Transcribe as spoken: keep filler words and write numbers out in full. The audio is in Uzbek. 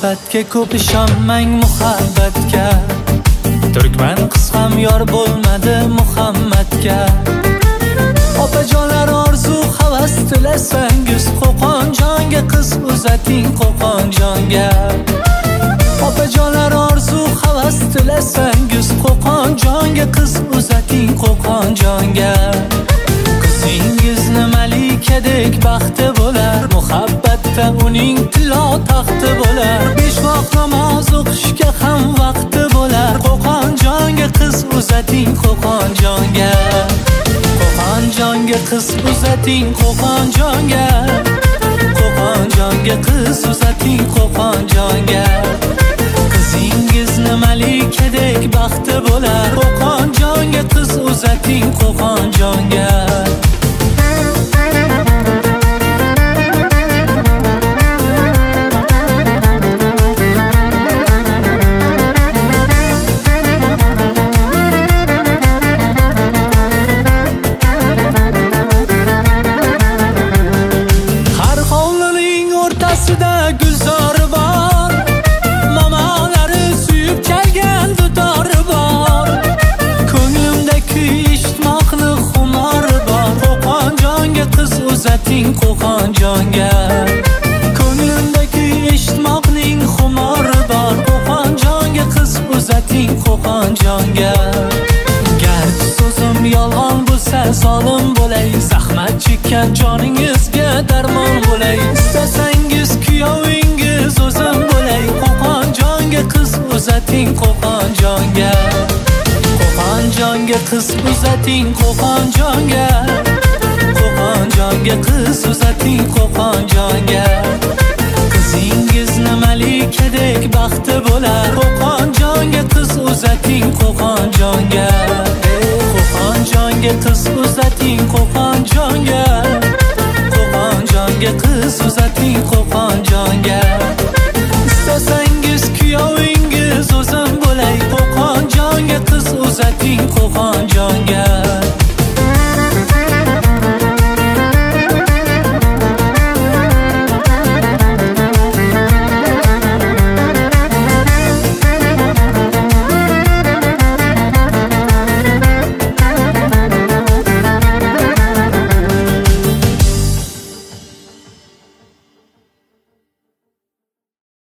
muhabbatga ko'p ishonmang muhabbatga. Turkman qiz ham yor bo'lmadi Muhammadga. Opajonlar orzu havas tilasangiz Qo'qonjonga qiz uzating Qo'qonjonga. Opajonlar orzu havas tilasangiz Qo'qonjonga qiz uzating Qo'qonjonga. Qizingizni malikadek baxti bo'lar, muhabbatda uning tilo taxti bo'lar. Besh vaqt namoz o'qishga ham vaqti bo'lar. Qo'qonjonga qiz uzating Qo'qonjonga. Qo'qonjonga qiz uzating Qo'qonjonga. Qo'qonjonga qiz uzating Qo'qonjonga. Qizingizni malikadek baxti bo'lar. Qo'qonjonga qiz uzating Qo'qonjonga. Gulzor bor, mamalari suyib kelgan dutori bor. Ko'nglimda kuy eshitmoqni xumor bor. Qo'qonjonga qiz uzating Qo'qonjonga. Ko'nglimda kuy eshitmoqning xumor bor. Qo'qonjonga qiz uzating Qo'qonjonga. Garchi so'zim yolg'on bo'lsa zolim bo'lay, zahmat chekkan joningizga darmon bo'lay. Istasangiz kuyovingiz o'zim bo'lay. Qo'qonjonga qiz uzating Qo'qonjonga. Qo'qonjonga qiz uzating Qo'qonjonga. Qo'qonjonga qiz uzating Qo'qonjonga.